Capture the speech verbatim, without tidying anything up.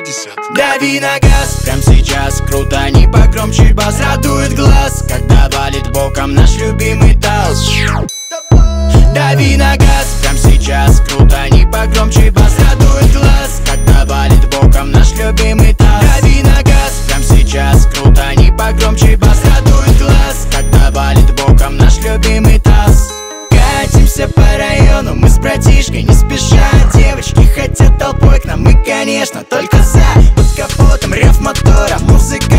семьдесят. Дави на газ, прям сейчас, крутани погромче бас. Радует глаз, когда валит боком наш любимый таз. Дави на газ, прям сейчас, крутани погромче бас. Радует глаз, когда валит боком наш любимый таз. Дави на газ, прям сейчас, крутани погромче бас. Радует глаз, когда валит боком наш любимый таз. Катимся по району, мы с братишкой не спеша. Девочки хотят толпой к нам, мы, конечно, только за. Под капотом рев мотора, музыка